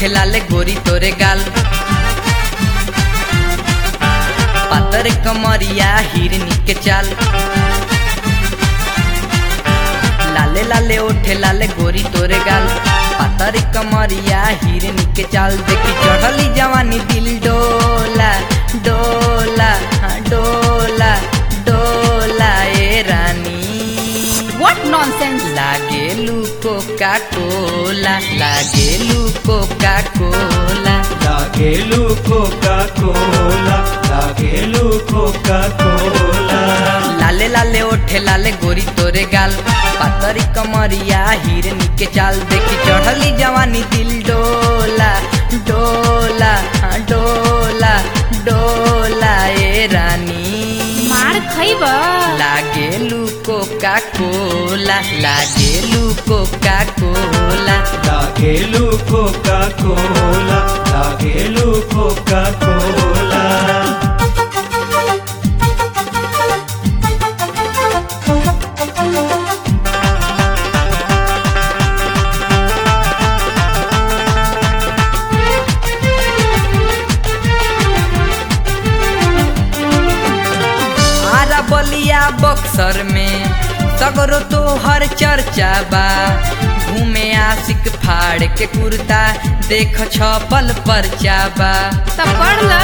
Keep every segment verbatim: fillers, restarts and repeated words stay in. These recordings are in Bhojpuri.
ओठे लाले गोरी तोरे गाल पातर कमरिया हिरनी के चाल लाले लाले ओठे लाले गोरी तोरे गाल पातर कमरिया हिरनी के चाल देखी चढ़ली जवानी दिल डोला डोला हाँ डोला डोला ए रानी What nonsense! लागेलू कोका कोला लागेलू कोका कोला लागेलू कोका कोला लागेलू कोका कोला लाले लाले ओठे लाले गोरी तोरे गाल पातरी कमरिया हिरनी के चाल देखी चढ़ली जवानी दिल डोला डोला हाँ डोला डोला ए रानी मार खइब लागेलू कोका कोला लागेलू कोका कोला लागेलू कोका कोला लागेलू कोका कोला बलिया बक्सर में सगरो तो हर चर्चा बा घूमे आशिक फाड़ के कुर्ता देख छपल परचा बा तब पढ़ ल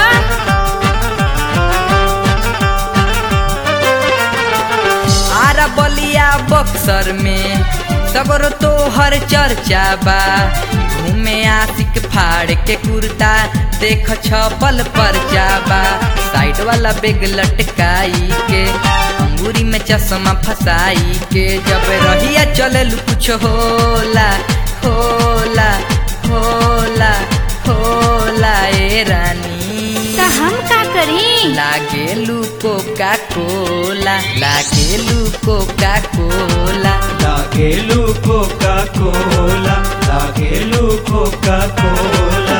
आरा बलिया बक्सर में सगरो तो हर चर्चा बा घूमे आशिक फाड़ के कुर्ता देख छपल परचा बा साइड वाला बेग लटकाई के अंगूरी में चश्मा फसाई के जब रहिया चले कुछ होला होला होला होला ए रानी त हम का करी लागेलू कोका कोला लागेलू कोका कोला लागेलू कोका कोला लागेलू कोका कोला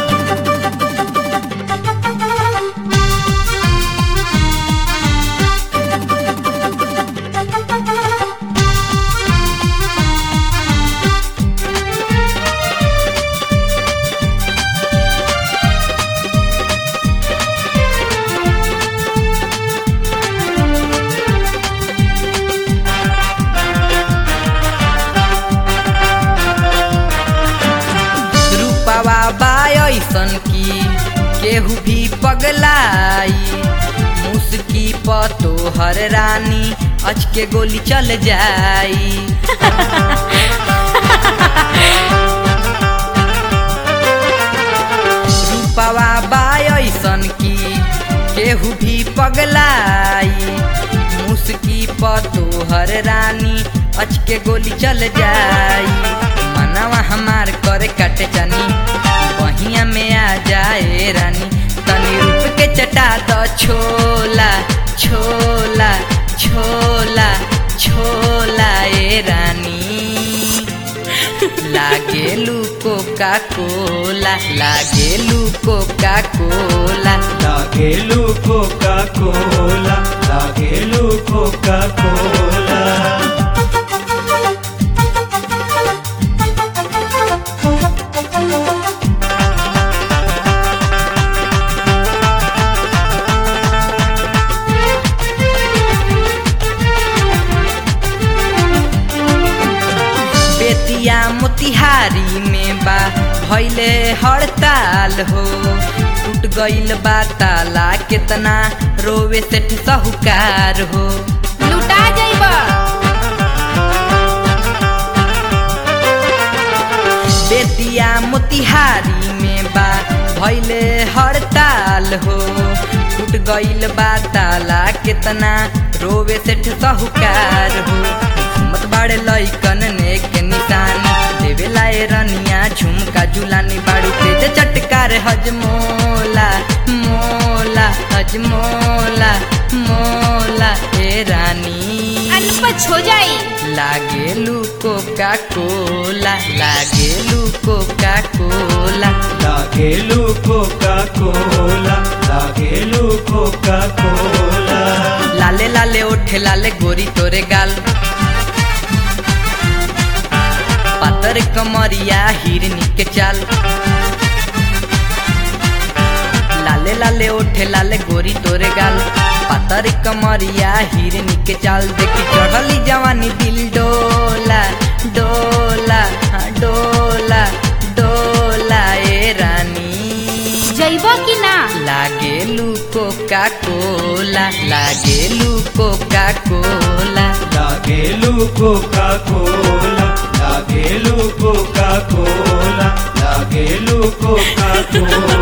ऐसन की केहू भी पगलाई मुस्की पतो हर रानी अच के गोली चल जाई रूपवा बा ऐसन की केहू भी पगलाई मुस्की पतो हर रानी अच के गोली चल जाई मनवा हमार करे काटे जानी बहिया में आ जाए रानी तनी रूप के चटा तो छोला छोला छोला छोला ए रानी लागेलू कोका कोला लागेलू कोका कोला लागेलू कोका कोला लागेलू कोका कोला बेतिया मोतिहारी में बा भइले हड़ताल हो टूट गइल बा ताला कितना रोवे सेठ साहूकार हो लुटा जाइब बेतिया मोतिहारी में बा भइले हड़ताल हो टूट गइल बा ताला कितना रोवे सेठ साहूकार हो मत बाड़े लइकन ने के निशानी देवे लाए रनिया झुमका झुलानी बाड़ू तेज चटकार हजमोला मोला हजमोला मोला ए रानी अनपछ हो जाई लागेलू कोका कोला लागेलू कोका कोला लागेलू कोका कोला लागेलू कोका कोला लाले लाले ओठे लाले गोरी तोरे गाल पातर कमरिया हिरनी के चाल लाले लाले ओठे लाले गोरी तोरे गाल पातर कमरिया हिरनी के चाल देखी चढ़ली जवानी दिल डोला डोला हाँ डोला डोला ए रानी जइबो कि ना लागेलू कोका कोला लागेलू कोका कोला लागेलू कोका कोला लागेलू कोका कोला लागेलू कोका कोला